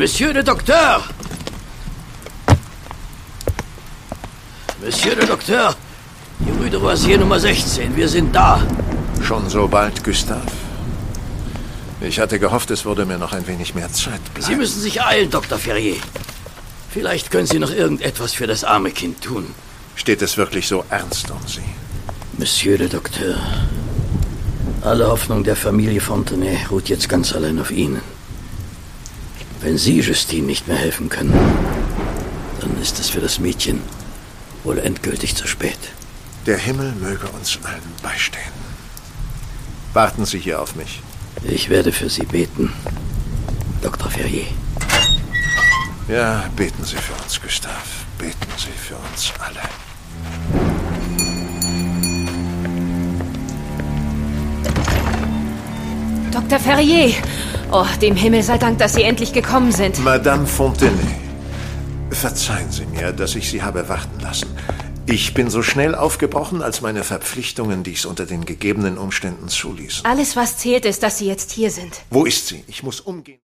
Monsieur le Docteur! Monsieur le Docteur! Die Rue de Roisier Nummer 16. Wir sind da. Schon so bald, Gustave? Ich hatte gehofft, es würde mir noch ein wenig mehr Zeit bleiben. Sie müssen sich eilen, Dr. Ferrier. Vielleicht können Sie noch irgendetwas für das arme Kind tun. Steht es wirklich so ernst um Sie? Monsieur le Docteur, alle Hoffnung der Familie Fontenay ruht jetzt ganz allein auf Ihnen. Wenn Sie Justine nicht mehr helfen können, dann ist es für das Mädchen wohl endgültig zu spät. Der Himmel möge uns allen beistehen. Warten Sie hier auf mich. Ich werde für Sie beten, Dr. Ferrier. Ja, beten Sie für uns, Gustave. Beten Sie für uns alle. Dr. Ferrier! Oh, dem Himmel sei Dank, dass Sie endlich gekommen sind. Madame Fontenay, verzeihen Sie mir, dass ich Sie habe warten lassen. Ich bin so schnell aufgebrochen, als meine Verpflichtungen dies unter den gegebenen Umständen zuließen. Alles, was zählt, ist, dass Sie jetzt hier sind. Wo ist sie? Ich muss umgehen.